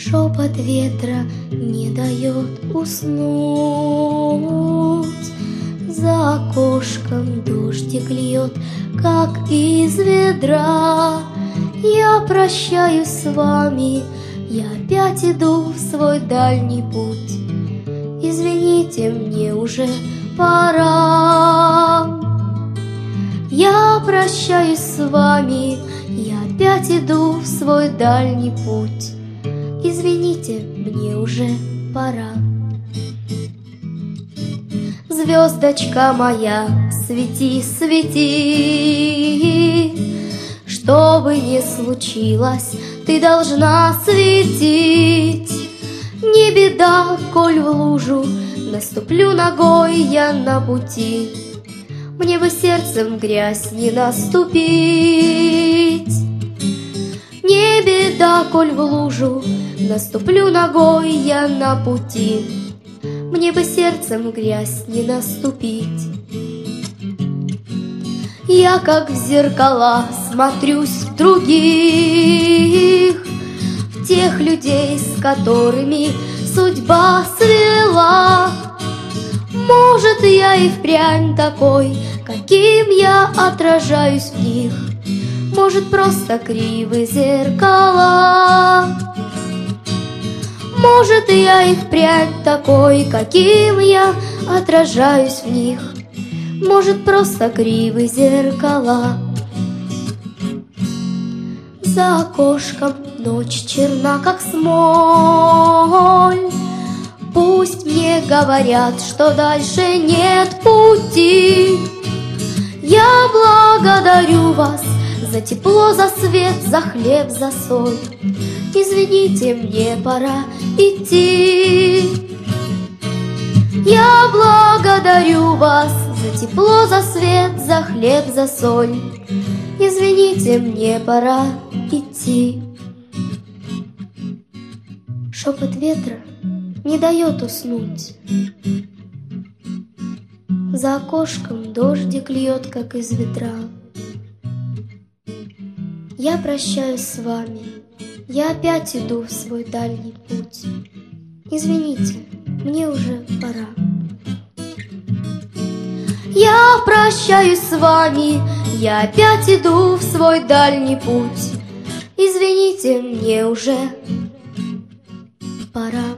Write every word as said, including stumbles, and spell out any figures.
Шепот ветра не дает уснуть. За окошком дождик льет, как из ведра. Я прощаюсь с вами, я опять иду в свой дальний путь. Извините, мне уже пора. Я прощаюсь с вами, я опять иду в свой дальний путь. Извините, мне уже пора. Звездочка моя, свети, свети, что бы ни случилось, ты должна светить. Не беда, коль в лужу наступлю ногой я на пути, мне бы сердцем в грязь не наступить. Не беда, коль в лужу наступлю ногой я на пути, мне бы сердцем в грязь не наступить. Я как в зеркала смотрюсь в других, в тех людей, с которыми судьба свела. Может, я и впрямь такой, каким я отражаюсь в них. Может, просто кривы зеркала. Может, я и впрямь такой, каким я отражаюсь в них. Может, просто кривы зеркала. За окошком ночь черна, как смоль. Пусть мне говорят, что дальше нет пути. Я благодарю вас за тепло, за свет, за хлеб, за соль. Извините, мне пора идти. Я благодарю вас за тепло, за свет, за хлеб, за соль. Извините, мне пора идти. Шепот ветра не дает уснуть. За окошком дождик льет, как из ведра. Я прощаюсь с вами, я опять иду в свой дальний путь. Извините, мне уже пора. Я прощаюсь с вами, я опять иду в свой дальний путь. Извините, мне уже пора.